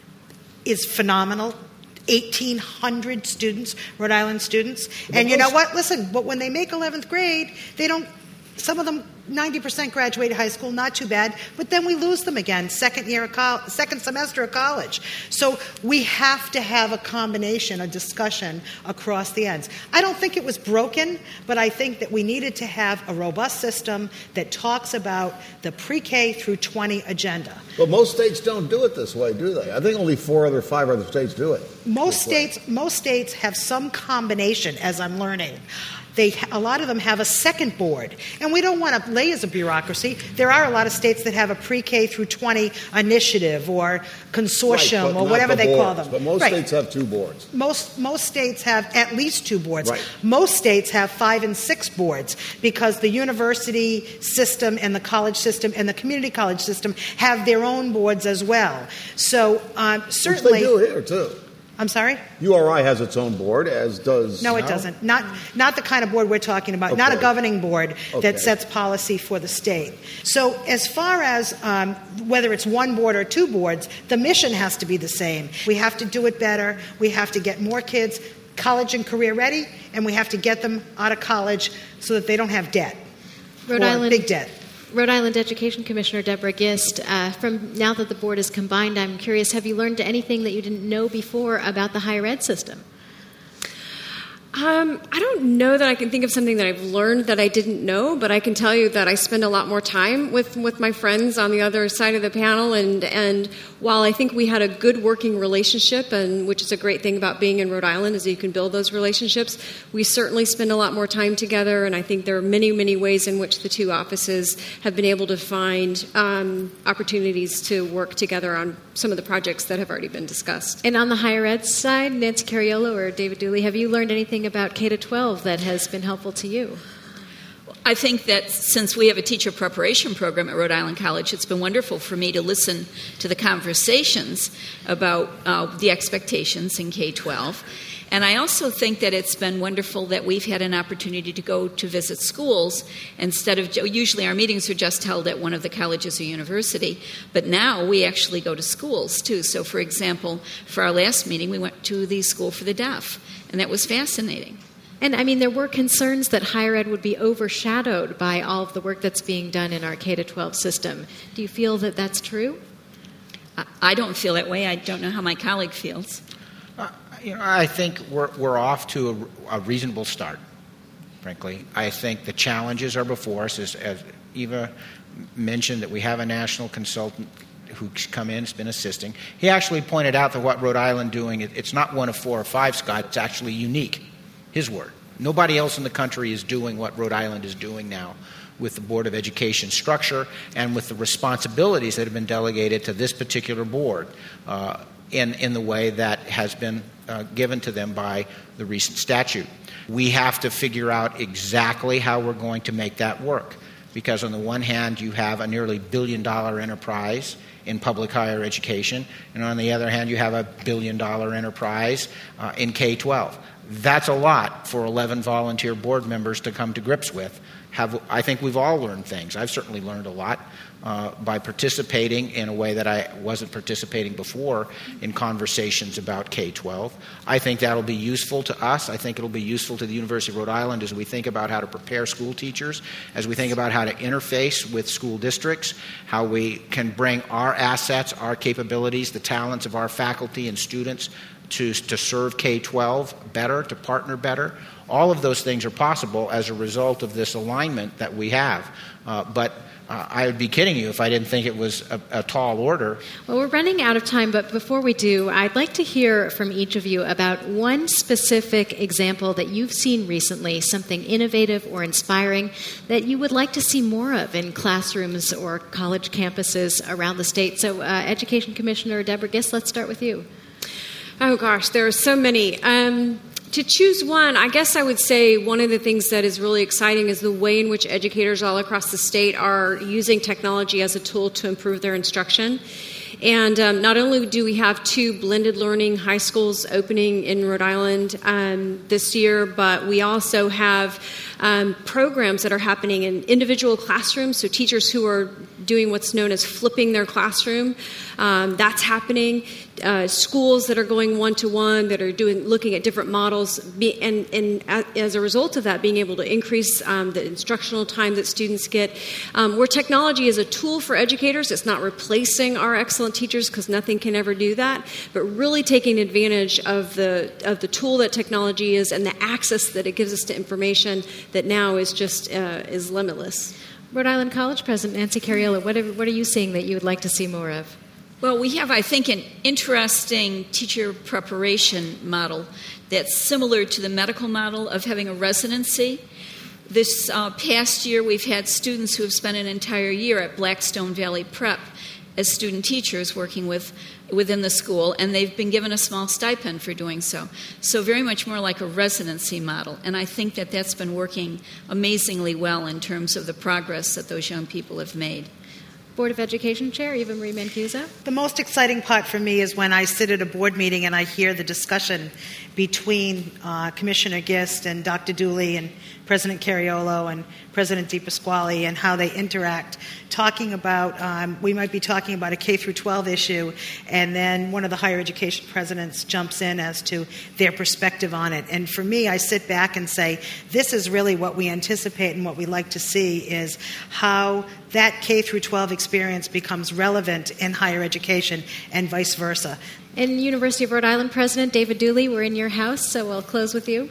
[SPEAKER 4] is phenomenal. eighteen hundred students, Rhode Island students. And you know what? Listen, but when they make eleventh grade, they don't, some of them, ninety percent graduated high school, not too bad, but then we lose them again, second year of college, second semester of college. So we have to have a combination, a discussion across the ends. I don't think it was broken, but I think that we needed to have a robust system that talks about the pre-K through twenty agenda.
[SPEAKER 6] But most states don't do it this way, do they? I think only four other, five other states do it.
[SPEAKER 4] Most states, most states have some combination, as I'm learning. They, a lot of them have a second board. And we don't want to lay as a bureaucracy. There are a lot of states that have a pre-K through twenty initiative or consortium
[SPEAKER 6] right,
[SPEAKER 4] or whatever
[SPEAKER 6] the
[SPEAKER 4] they
[SPEAKER 6] boards,
[SPEAKER 4] call them.
[SPEAKER 6] But most
[SPEAKER 4] right.
[SPEAKER 6] states have two boards.
[SPEAKER 4] Most, most states have at least two boards.
[SPEAKER 6] Right.
[SPEAKER 4] Most states have five and six boards because the university system and the college system and the community college system have their own boards as well. So um, certainly...
[SPEAKER 6] Which they do here, too.
[SPEAKER 4] I'm sorry?
[SPEAKER 6] U R I has its own board, as does...
[SPEAKER 4] No, it doesn't. Not not the kind of board we're talking about.
[SPEAKER 6] Okay.
[SPEAKER 4] Not a governing board
[SPEAKER 6] Okay.
[SPEAKER 4] that sets policy for the state. So as far as um, whether it's one board or two boards, the mission has to be the same. We have to do it better. We have to get more kids college and career ready, and we have to get them out of college so that they don't have debt.
[SPEAKER 1] Rhode
[SPEAKER 4] or
[SPEAKER 1] Island,
[SPEAKER 4] big debt.
[SPEAKER 1] Rhode Island Education Commissioner Deborah Gist, uh, from now that the board is combined, I'm curious, have you learned anything that you didn't know before about the higher ed system?
[SPEAKER 2] Um, I don't know that I can think of something that I've learned that I didn't know, but I can tell you that I spend a lot more time with, with my friends on the other side of the panel, and, and while I think we had a good working relationship, and which is a great thing about being in Rhode Island, is that you can build those relationships, we certainly spend a lot more time together, and I think there are many, many ways in which the two offices have been able to find um, opportunities to work together on some of the projects that have already been discussed.
[SPEAKER 1] And on the higher ed side, Nancy Cariolo or David Dooley, have you learned anything about K to twelve that has been helpful to you?
[SPEAKER 3] I think that since we have a teacher preparation program at Rhode Island College, it's been wonderful for me to listen to the conversations about uh, the expectations in K twelve. And I also think that it's been wonderful that we've had an opportunity to go to visit schools instead of, usually our meetings are just held at one of the colleges or university, but now we actually go to schools too. So for example, for our last meeting, we went to the School for the Deaf, and that was fascinating.
[SPEAKER 1] And I mean, there were concerns that higher ed would be overshadowed by all of the work that's being done in our K to twelve system. Do you feel that that's true?
[SPEAKER 3] I don't feel that way. I don't know how my colleague feels.
[SPEAKER 5] Uh, you know, I think we're we're off to a, a reasonable start. Frankly, I think the challenges are before us. As, as Eva mentioned, that we have a national consultant who's come in, has been assisting. He actually pointed out that what Rhode Island doing, it, it's not one of four or five, Scott. It's actually unique. His word. Nobody else in the country is doing what Rhode Island is doing now with the Board of Education structure and with the responsibilities that have been delegated to this particular board uh, in, in the way that has been uh, given to them by the recent statute. We have to figure out exactly how we're going to make that work, because on the one hand you have a nearly billion dollar enterprise in public higher education, and on the other hand you have a billion dollar enterprise uh, in K twelve. That's a lot for eleven volunteer board members to come to grips with. Have, I think we've all learned things. I've certainly learned a lot uh, by participating in a way that I wasn't participating before in conversations about K twelve. I think that'll be useful to us. I think it'll be useful to the University of Rhode Island as we think about how to prepare school teachers, as we think about how to interface with school districts, how we can bring our assets, our capabilities, the talents of our faculty and students to, to serve K twelve better, to partner better. All of those things are possible as a result of this alignment that we have. Uh, but uh, I would be kidding you if I didn't think it was a, a tall order.
[SPEAKER 1] Well, we're running out of time, but before we do, I'd like to hear from each of you about one specific example that you've seen recently, something innovative or inspiring that you would like to see more of in classrooms or college campuses around the state. So, uh, Education Commissioner Deborah Gist, let's start with you.
[SPEAKER 2] Oh, gosh, there are so many. Um, to choose one, I guess I would say one of the things that is really exciting is the way in which educators all across the state are using technology as a tool to improve their instruction. And um, not only do we have two blended learning high schools opening in Rhode Island um, this year, but we also have um, programs that are happening in individual classrooms, so teachers who are doing what's known as flipping their classroom. Um, that's happening. Uh, schools that are going one-to-one, that are doing looking at different models, be, and, and as a result of that, being able to increase um, the instructional time that students get. Um, where technology is a tool for educators, it's not replacing our excellent teachers, because nothing can ever do that, but really taking advantage of the of the tool that technology is and the access that it gives us to information that now is just uh, is limitless.
[SPEAKER 1] Rhode Island College President Nancy Cariolo, what are, what are you seeing that you would like to see more of?
[SPEAKER 3] Well, we have, I think, an interesting teacher preparation model that's similar to the medical model of having a residency. This uh, past year, we've had students who have spent an entire year at Blackstone Valley Prep as student teachers working with within the school, and they've been given a small stipend for doing so. So very much more like a residency model, and I think that that's been working amazingly well in terms of the progress that those young people have made.
[SPEAKER 1] Board of Education Chair, Eva Marie Mancuso.
[SPEAKER 4] The most exciting part for me is when I sit at a board meeting and I hear the discussion between uh, Commissioner Gist and Doctor Dooley and President Cariolo and President DePasquale and how they interact, talking about, um, we might be talking about a K through twelve issue, and then one of the higher education presidents jumps in as to their perspective on it. And for me, I sit back and say, this is really what we anticipate and what we like to see is how that K through twelve experience becomes relevant in higher education and vice versa.
[SPEAKER 1] And University of Rhode Island President David Dooley, we're in your house, so we'll close with you.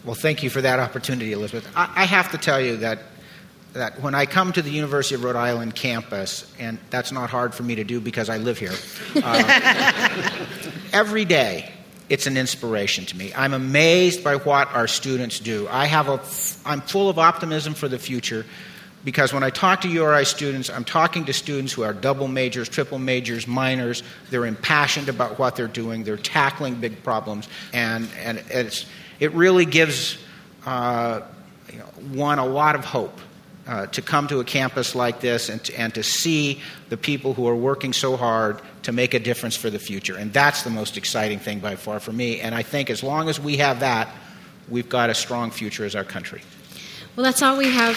[SPEAKER 5] Well, thank you for that opportunity, Elizabeth. I, I have to tell you that that when I come to the University of Rhode Island campus, and that's not hard for me to do because I live here, uh, every day it's an inspiration to me. I'm amazed by what our students do. I have a, I'm full of optimism for the future because when I talk to U R I students, I'm talking to students who are double majors, triple majors, minors. They're impassioned about what they're doing. They're tackling big problems, and and it's it really gives uh, you know, one a lot of hope. Uh, to come to a campus like this and to, and to see the people who are working so hard to make a difference for the future. And that's the most exciting thing by far for me. And I think as long as we have that, we've got a strong future as our country.
[SPEAKER 1] Well, that's all we have.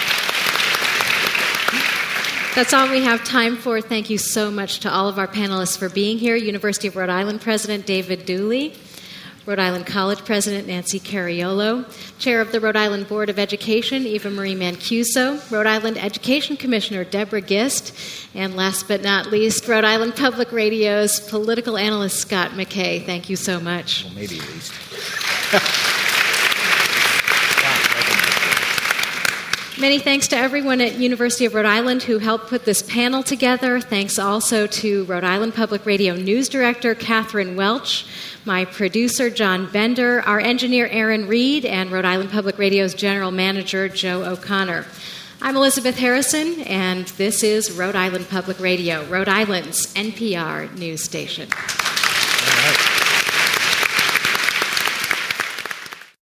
[SPEAKER 1] That's all we have time for. Thank you so much to all of our panelists for being here. University of Rhode Island President David Dooley, Rhode Island College President Nancy Cariolo, Chair of the Rhode Island Board of Education Eva Marie Mancuso, Rhode Island Education Commissioner Deborah Gist, and last but not least, Rhode Island Public Radio's political analyst Scott McKay. Thank you so much.
[SPEAKER 5] Well, maybe least.
[SPEAKER 1] Many thanks to everyone at University of Rhode Island who helped put this panel together. Thanks also to Rhode Island Public Radio News Director Catherine Welch, my producer John Bender, our engineer Aaron Reed, and Rhode Island Public Radio's General Manager Joe O'Connor. I'm Elizabeth Harrison, and this is Rhode Island Public Radio, Rhode Island's N P R news station.